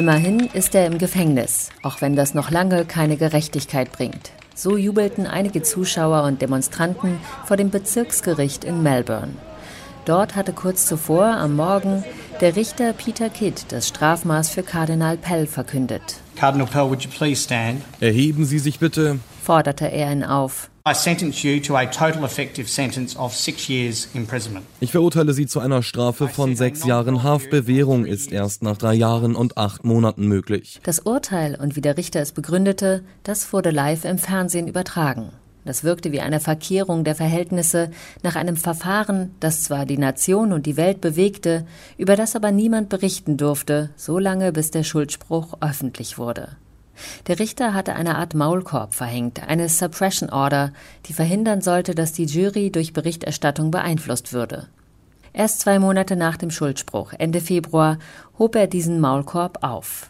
Immerhin ist er im Gefängnis, auch wenn das noch lange keine Gerechtigkeit bringt. So jubelten einige Zuschauer und Demonstranten vor dem Bezirksgericht in Melbourne. Dort hatte kurz zuvor am Morgen der Richter Peter Kidd das Strafmaß für Kardinal Pell verkündet. Cardinal Pell, would you please stand? Erheben Sie sich bitte, Forderte er ihn auf. I sentence you to a total effective sentence of 6 years imprisonment. Ich verurteile Sie zu einer Strafe von 6 Jahren Haft. Bewährung ist erst nach 3 Jahren und 8 Monaten möglich. Das Urteil und wie der Richter es begründete, das wurde live im Fernsehen übertragen. Das wirkte wie eine Verkehrung der Verhältnisse nach einem Verfahren, das zwar die Nation und die Welt bewegte, über das aber niemand berichten durfte, so lange bis der Schuldspruch öffentlich wurde. Der Richter hatte eine Art Maulkorb verhängt, eine Suppression Order, die verhindern sollte, dass die Jury durch Berichterstattung beeinflusst würde. Erst 2 Monate nach dem Schuldspruch, Ende Februar, hob er diesen Maulkorb auf.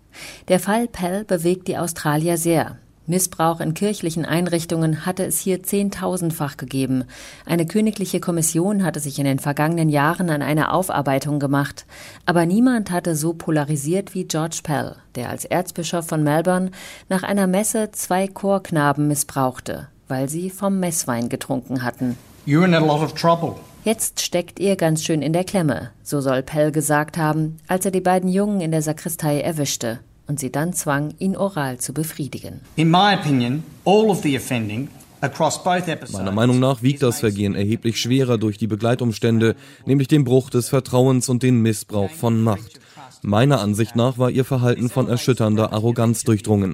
Der Fall Pell bewegt die Australier sehr. Missbrauch in kirchlichen Einrichtungen hatte es hier 10.000-fach gegeben. Eine königliche Kommission hatte sich in den vergangenen Jahren an eine Aufarbeitung gemacht. Aber niemand hatte so polarisiert wie George Pell, der als Erzbischof von Melbourne nach einer Messe 2 Chorknaben missbrauchte, weil sie vom Messwein getrunken hatten. You're in a lot of trouble. Jetzt steckt ihr ganz schön in der Klemme, so soll Pell gesagt haben, als er die beiden Jungen in der Sakristei erwischte und sie dann zwang, ihn oral zu befriedigen. In my opinion, all of the offending across both episodes. Meiner Meinung nach wiegt das Vergehen erheblich schwerer durch die Begleitumstände, nämlich den Bruch des Vertrauens und den Missbrauch von Macht. Meiner Ansicht nach war ihr Verhalten von erschütternder Arroganz durchdrungen.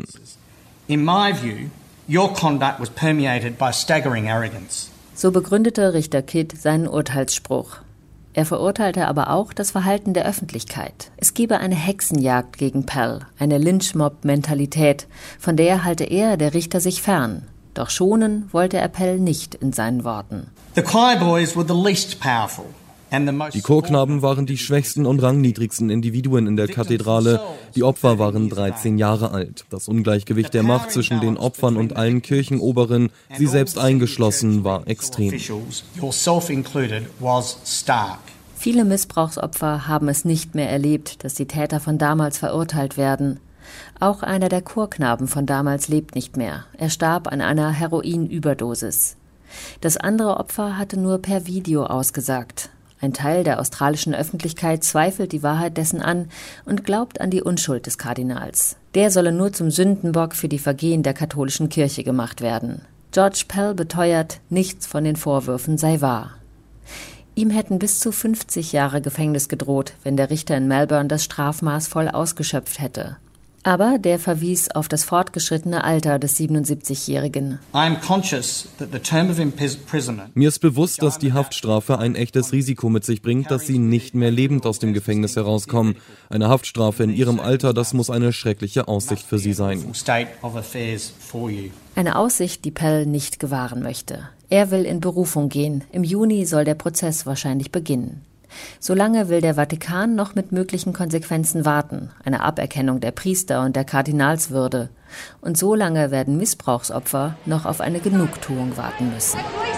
In my view, your conduct was permeated by staggering arrogance. So begründete Richter Kidd seinen Urteilsspruch. Er verurteilte aber auch das Verhalten der Öffentlichkeit. Es gebe eine Hexenjagd gegen Pell, eine Lynchmob-Mentalität, von der halte er, der Richter, sich fern. Doch schonen wollte er Pell nicht in seinen Worten. The choir boys were the least powerful. Die Chorknaben waren die schwächsten und rangniedrigsten Individuen in der Kathedrale. Die Opfer waren 13 Jahre alt. Das Ungleichgewicht der Macht zwischen den Opfern und allen Kirchenoberen, sie selbst eingeschlossen, war extrem. Viele Missbrauchsopfer haben es nicht mehr erlebt, dass die Täter von damals verurteilt werden. Auch einer der Chorknaben von damals lebt nicht mehr. Er starb an einer Heroinüberdosis. Das andere Opfer hatte nur per Video ausgesagt. Ein Teil der australischen Öffentlichkeit zweifelt die Wahrheit dessen an und glaubt an die Unschuld des Kardinals. Der solle nur zum Sündenbock für die Vergehen der katholischen Kirche gemacht werden. George Pell beteuert, nichts von den Vorwürfen sei wahr. Ihm hätten bis zu 50 Jahre Gefängnis gedroht, wenn der Richter in Melbourne das Strafmaß voll ausgeschöpft hätte. Aber der verwies auf das fortgeschrittene Alter des 77-Jährigen. Mir ist bewusst, dass die Haftstrafe ein echtes Risiko mit sich bringt, dass Sie nicht mehr lebend aus dem Gefängnis herauskommen. Eine Haftstrafe in Ihrem Alter, das muss eine schreckliche Aussicht für Sie sein. Eine Aussicht, die Pell nicht gewahren möchte. Er will in Berufung gehen. Im Juni soll der Prozess wahrscheinlich beginnen. Solange will der Vatikan noch mit möglichen Konsequenzen warten, eine Aberkennung der Priester und der Kardinalswürde. Und solange werden Missbrauchsopfer noch auf eine Genugtuung warten müssen.